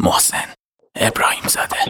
محسن ابراهیم زاده.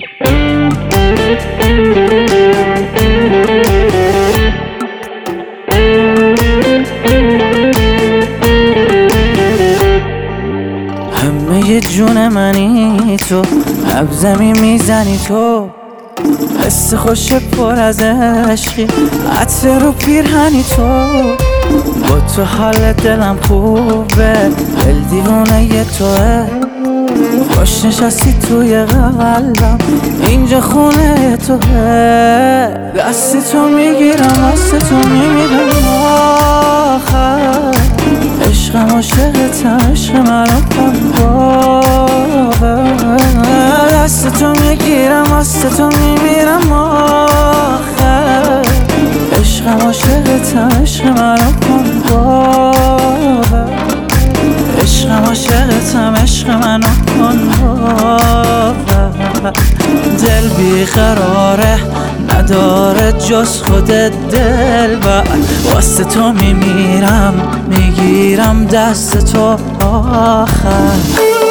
همه جون منی تو، نبضمی میزنی تو، حس خوش پر از عشقی، عطر رو پیرهنی تو. با تو حال دلم خوبه، دل دیوونه توه. خوش نشستی توی قلبم، اینجا خونه توه. دست تو میگیرم، دست تو میمیرم آخر. عشقم عاشقتم، عشق منو کن باور. دست تو میگیرم، دست تو میمیرم آخر. عشقم عاشقتم، عشق منو کن باور. عشقم عاشقتم، عشق منو کن باور. دل بیقراره، نداره جز خودت دلبر. واسه تو میمیرم، میگیرم دست تو آخر.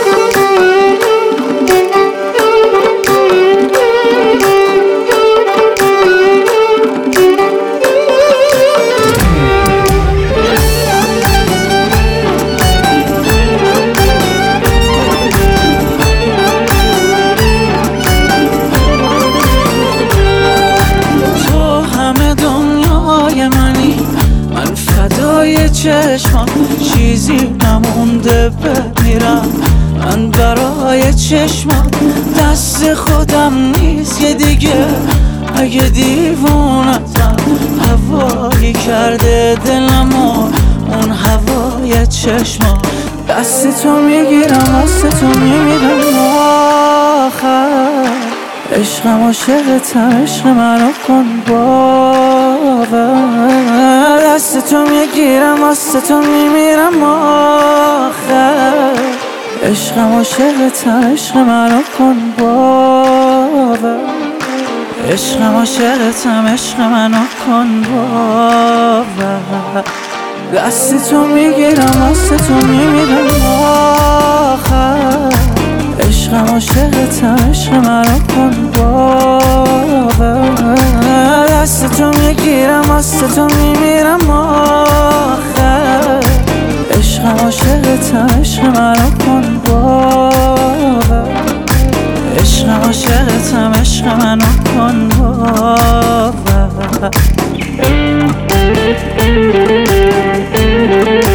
چشمان چیزی نمونده بمیرم من برای چشمان. دست خودم نیست یه دیگه، اگه دیوونتم هوایی کرده دلمو اون هوای چشمان. دست تو میگیرم، دست تو میمیرم آخر. عشقم عاشقتم، عشق منو کن باور. دست تو میگیرم، دست تو میمیرم آخر. عشقم عاشقتم، عشق منو کن باور. عشقم عاشقتم، عشق منو کن باور. دست تو میگیرم، دست تو میمیرم آخر. عشقم عاشقتم، عشق منو کن باور. دست تو میگیرم، دست تو میمیرم آخر. عشقم عاشقتم، عشق منو کن باور. عشقم عاشقتم، عشق منو کن باور.